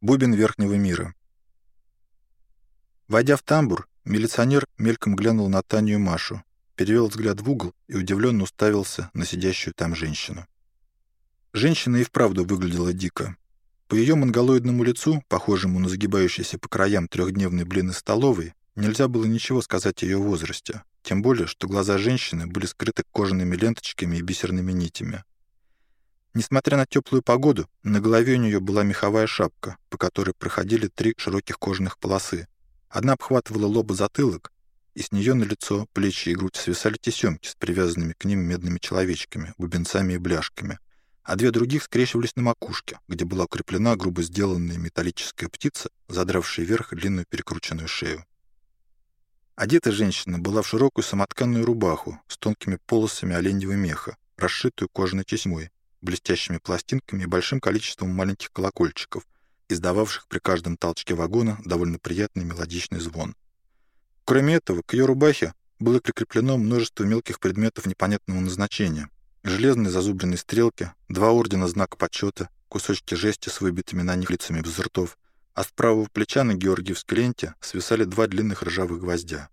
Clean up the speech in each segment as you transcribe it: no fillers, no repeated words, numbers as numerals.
Бубен верхнего мира. Войдя в тамбур, милиционер мельком глянул на Таню и Машу, перевел взгляд в угол и удивленно уставился на сидящую там женщину. Женщина и вправду выглядела дико. По ее монголоидному лицу, похожему на загибающийся по краям трехдневный блин из столовой, нельзя было ничего сказать о ее возрасте, тем более, что глаза женщины были скрыты кожаными ленточками и бисерными нитями. Несмотря на теплую погоду, на голове у нее была меховая шапка, по которой проходили 3 широких кожаных полосы. Одна обхватывала лоб и затылок, и с нее на лицо, плечи и грудь свисали тесемки с привязанными к ним медными человечками, бубенцами и бляшками, а 2 других скрещивались на макушке, где была укреплена грубо сделанная металлическая птица, задравшая вверх длинную перекрученную шею. Одета женщина была в широкую самотканную рубаху с тонкими полосами оленьего меха, расшитую кожаной тесьмой, блестящими пластинками и большим количеством маленьких колокольчиков, издававших при каждом толчке вагона довольно приятный мелодичный звон. Кроме этого, к ее рубахе было прикреплено множество мелких предметов непонятного назначения: железные зазубренные стрелки, 2 ордена знака почета, кусочки жести с выбитыми на них лицами без ртов, а с правого плеча на георгиевской ленте свисали 2 длинных ржавых гвоздя.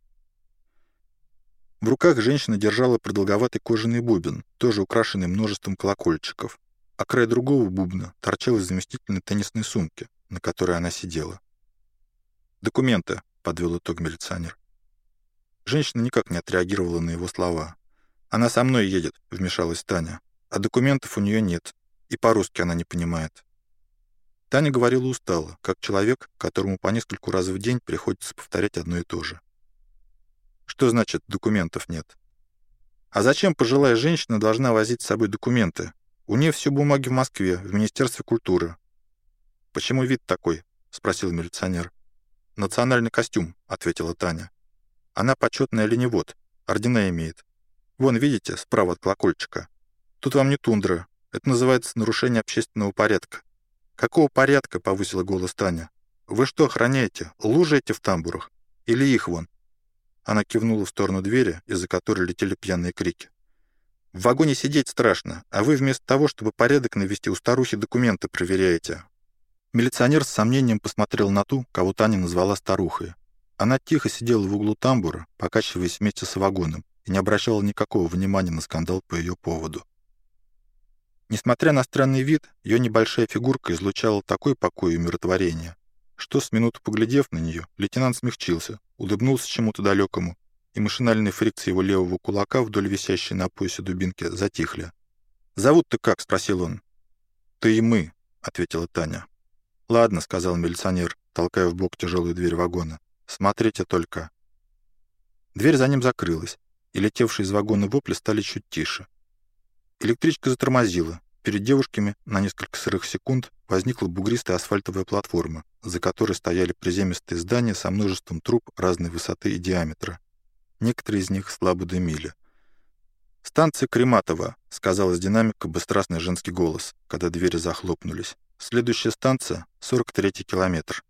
В руках женщина держала продолговатый кожаный бубен, тоже украшенный множеством колокольчиков, а край другого бубна торчал из заместительной теннисной сумки, на которой она сидела. «Документы», — подвел итог милиционер. Женщина никак не отреагировала на его слова. «Она со мной едет», — вмешалась Таня, «а документов у нее нет, и по-русски она не понимает». Таня говорила устало, как человек, которому по нескольку раз в день приходится повторять одно и то же. «Что значит документов нет?» «А зачем пожилая женщина должна возить с собой документы? У нее все бумаги в Москве, в Министерстве культуры». «Почему вид такой?» — спросил милиционер. «Национальный костюм», — ответила Таня. «Она почетный оленевод, ордена имеет. Вон, видите, справа от колокольчика. Тут вам не тундра. Это называется нарушение общественного порядка». «Какого порядка?» — повысила голос Таня. «Вы что охраняете? Лужи эти в тамбурах? Или их вон?» Она кивнула в сторону двери, из-за которой летели пьяные крики. «В вагоне сидеть страшно, а вы вместо того, чтобы порядок навести, у старухи документы проверяете». Милиционер с сомнением посмотрел на ту, кого Таня назвала старухой. Она тихо сидела в углу тамбура, покачиваясь вместе с вагоном, и не обращала никакого внимания на скандал по ее поводу. Несмотря на странный вид, ее небольшая фигурка излучала такой покой и умиротворение, что, с минуту поглядев на нее, лейтенант смягчился, улыбнулся чему-то далекому, и машинальные фрикции его левого кулака вдоль висящей на поясе дубинки затихли. «Зовут-то как?» — спросил он. «Ты и мы», — ответила Таня. «Ладно», — сказал милиционер, толкая в бок тяжелую дверь вагона. «Смотрите только». Дверь за ним закрылась, и летевшие из вагона вопли стали чуть тише. Электричка затормозила. Перед девушками на несколько сырых секунд возникла бугристая асфальтовая платформа, за которой стояли приземистые здания со множеством труб разной высоты и диаметра. Некоторые из них слабо дымили. «Станция Крематова», — сказал из динамика бесстрастный женский голос, когда двери захлопнулись. «Следующая станция — 43-й километр».